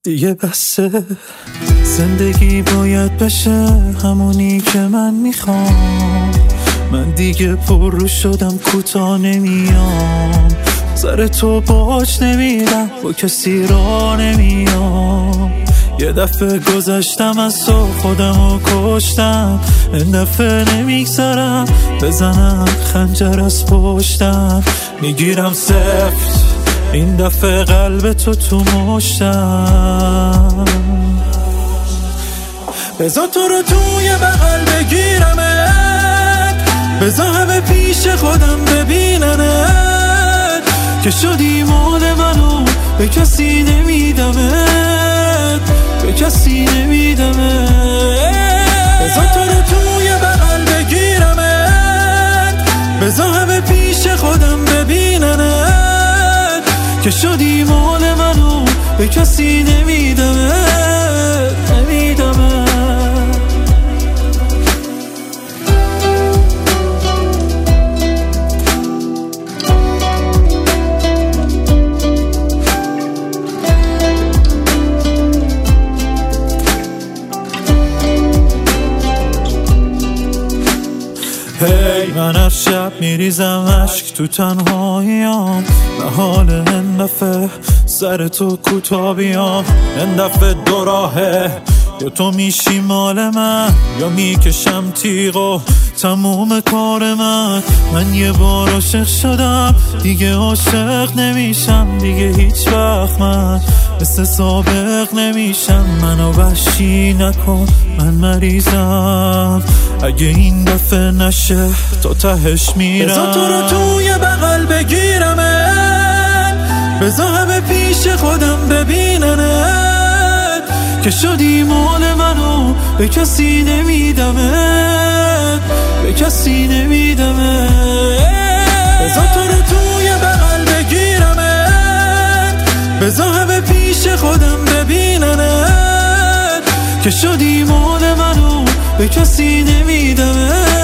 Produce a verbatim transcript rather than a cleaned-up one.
دیگه بسه، زندگی باید بشه همونی که من میخوام. من دیگه پر رو شدم، کوتاه نمیام، سر تو باج نمیدم، با کسی را نمیام. یه دفعه گذشتم از تو، خودمو کشتم، این دفعه نمیگذارم بزنم خنجر از پشتم. میگیرم سفت این دفعه قلب تو تو مشتم. بذار تو رو توی بغل بگیرمت، بذار همه پیش خودم ببیننت که شدی مال منو به کسی نمیدمت، به کسی نمیدمت. بذار تو رو توی بغل بگیرمت، بذار همه پیش خودم ببیننت که شدی مال منو به کسی نمیدمت، نمیدمت. هی من هر شب میریزم عشق تو تنهاییام، نه حال این دفعه سر تو کوتاه بیام. این دفعه دو راهه، یا تو میشی مال من یا میکشم تیغو تموم کار من. من یه بار عاشق شدم، دیگه عاشق نمیشم، دیگه هیچ وقت من مثل سابق نمیشم. منو وحشی نکن، من مریضم، اگه این دفعه نشه تا تهش میرم. بذار تو رو توی بغل بگیرمت، بذار همه پیش خودم ببیننت که شدی مال منو به کسی نمیدمت، به کسی نمیدمت. بذار تو رو توی بغل بگیرمت، بذار همه پیش خودم ببیننت که شدی مال منو به کسی نمیدمت.